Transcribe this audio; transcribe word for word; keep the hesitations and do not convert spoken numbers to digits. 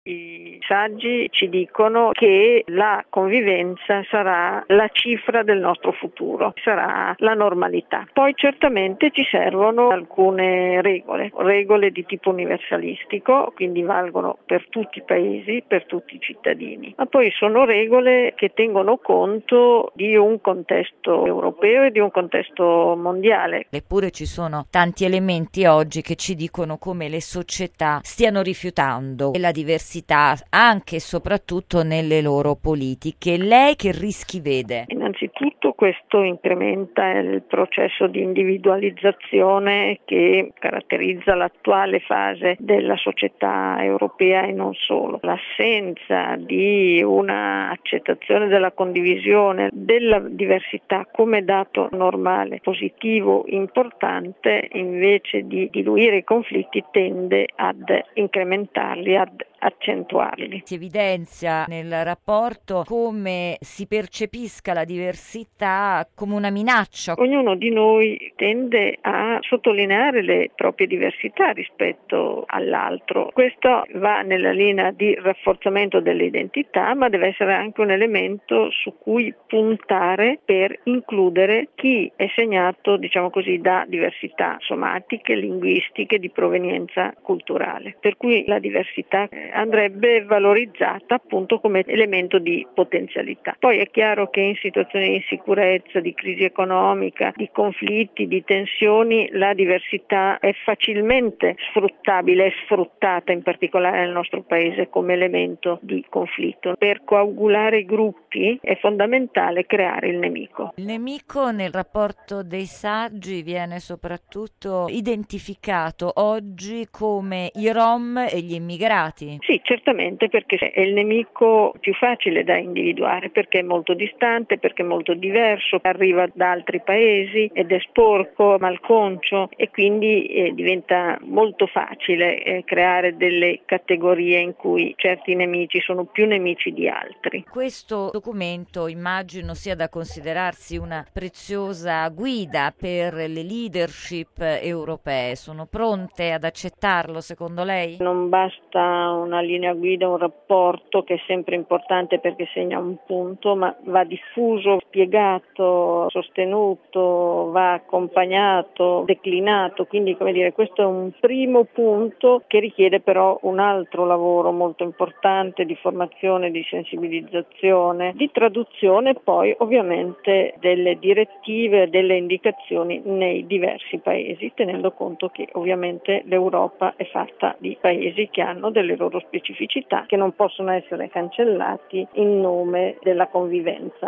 I saggi ci dicono che la convivenza sarà la cifra del nostro futuro, sarà la normalità. Poi certamente ci servono alcune regole, regole di tipo universalistico, quindi valgono per tutti i paesi, per tutti i cittadini, ma poi sono regole che tengono conto di un contesto europeo e di un contesto mondiale. Eppure ci sono tanti elementi oggi che ci dicono come le società stiano rifiutando la diversità anche e soprattutto nelle loro politiche. Lei che rischi vede? Innanzitutto questo incrementa il processo di individualizzazione che caratterizza l'attuale fase della società europea e non solo. L'assenza di una accettazione della condivisione della diversità come dato normale, positivo, importante, invece di diluire i conflitti tende ad incrementarli, ad accentuarli. Si evidenzia nel rapporto come si percepisca la diversità come una minaccia. Ognuno di noi tende a sottolineare le proprie diversità rispetto all'altro. Questo va nella linea di rafforzamento delle identità, ma deve essere anche un elemento su cui puntare per includere chi è segnato, diciamo così, da diversità somatiche, linguistiche, di provenienza culturale. Per cui la diversità andrebbe valorizzata appunto come elemento di potenzialità. Poi è chiaro che in situazioni di insicurezza, di crisi economica, di conflitti, di tensioni, la diversità è facilmente sfruttabile e sfruttata in particolare nel nostro paese come elemento di conflitto. Per coagulare i gruppi è fondamentale creare il nemico. Il nemico nel rapporto dei saggi viene soprattutto identificato oggi come i Rom e gli immigrati. Sì, certamente, perché è il nemico più facile da individuare, perché è molto distante, perché è molto diverso, arriva da altri paesi ed è sporco, malconcio e quindi eh, diventa molto facile eh, creare delle categorie in cui certi nemici sono più nemici di altri. Questo documento immagino sia da considerarsi una preziosa guida per le leadership europee. Sono pronte ad accettarlo secondo lei? Non basta una linea guida, un rapporto che è sempre importante perché segna un punto, ma va diffuso, spiegato, sostenuto, va accompagnato, declinato, quindi come dire, questo è un primo punto che richiede però un altro lavoro molto importante di formazione, di sensibilizzazione, di traduzione poi ovviamente delle direttive, delle indicazioni nei diversi paesi, tenendo conto che ovviamente l'Europa è fatta di paesi che hanno delle loro specificità che non possono essere cancellati in nome della convivenza.